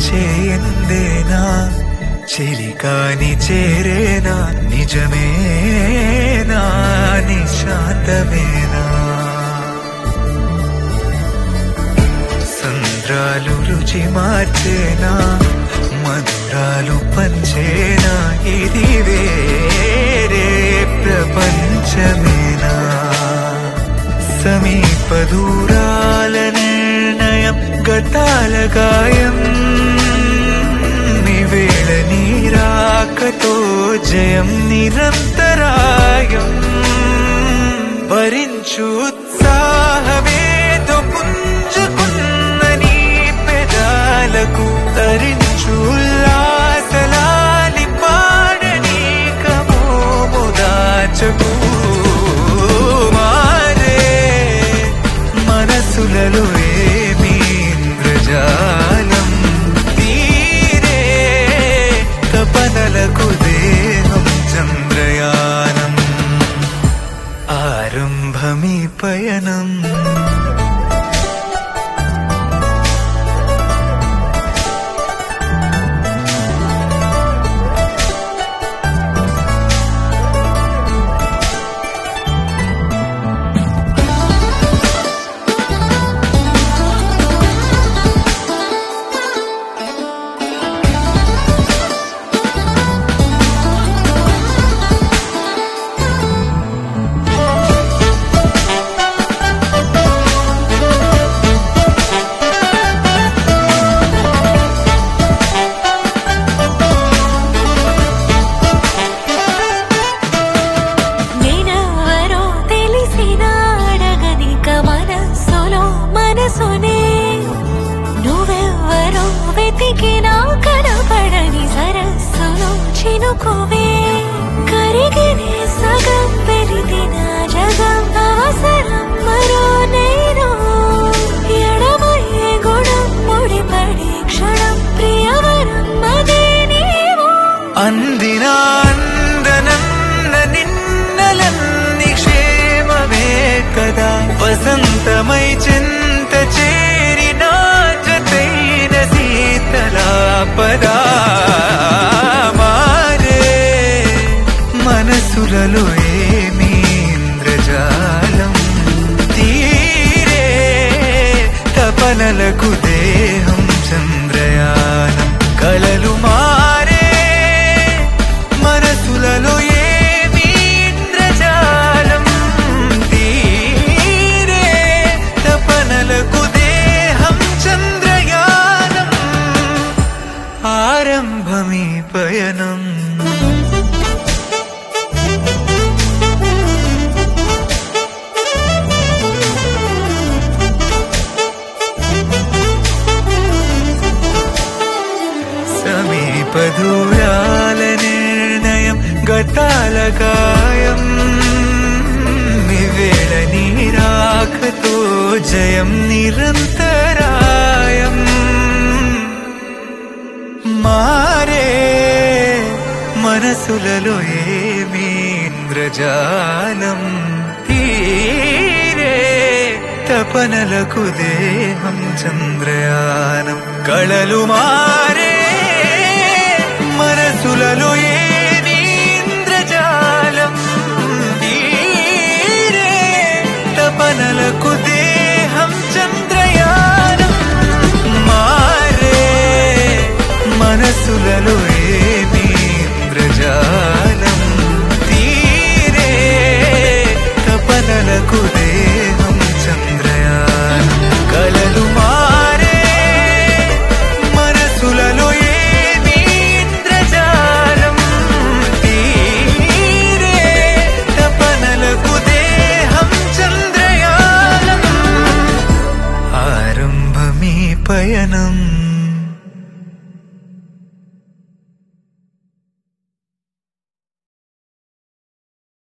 చేయందేనా చెలికాని చేరేనా నిజమేనా నిశాంతమేనా సంద్రాలు రుచి మార్చేనా మధురాలు పంచేనా ఇది వేరే ప్రపంచమేనా సమీప దూరాల నిర్ణయం గతాల గాయం నివేళ నీరాకతో జయం నిరంతరాయం భరించు ఉత్సాహమేదో పుంజుకున్న నీ పెదాలకు తరించు ఉల్లాసలాలి పాడని కమోము దాచకు మనసులలో ఏమీ ఇంద్రజాలం తీరే తపనలకు దేహం చంద్రయానం ఆరంభమీ పయనం నువ్వెవ్వరో వెతికినా కనపడని సరస్సులో చినుకువే కరిగినే సగం వెలితిన జగం అవసరం మరో నేను ఎడమయ్యే గుణం ముడిపడి క్షణం ప్రియవరం అదే నీవు అందిన అందనన్న నిన్నలన్ని క్షేమమే కదా వసంతమై చింత చేరిన జతైన శీతలాపదా మారే మనసులలో ఏమీ ఇంద్రజాలం తీరే తపనలకు దేహం చంద్రయానం కలలు మారే మనసులలో ఏమీ ఇంద్రజాలం తీరే తపనలకు దేహం చంద్రయానం ఆరంభమీ పయనం సమీప దూరాల నిర్ణయం గతాల గాయం నివేళ నీరాకతో జయం నిరంతరాయం మారే మనసులలో ఏమీ ఇంద్రజాలం తీరే తపనలకు దేహం చంద్రయానం కళలు మారే మనసులలో ఏమీ ఇంద్రజాలం తీరే తపనలకు దేహం చంద్రయానం మారే మనసులలో ఏమీ ఇంద్రజాలం తీరే తపనలకు దేహం చంద్రయానం కలలు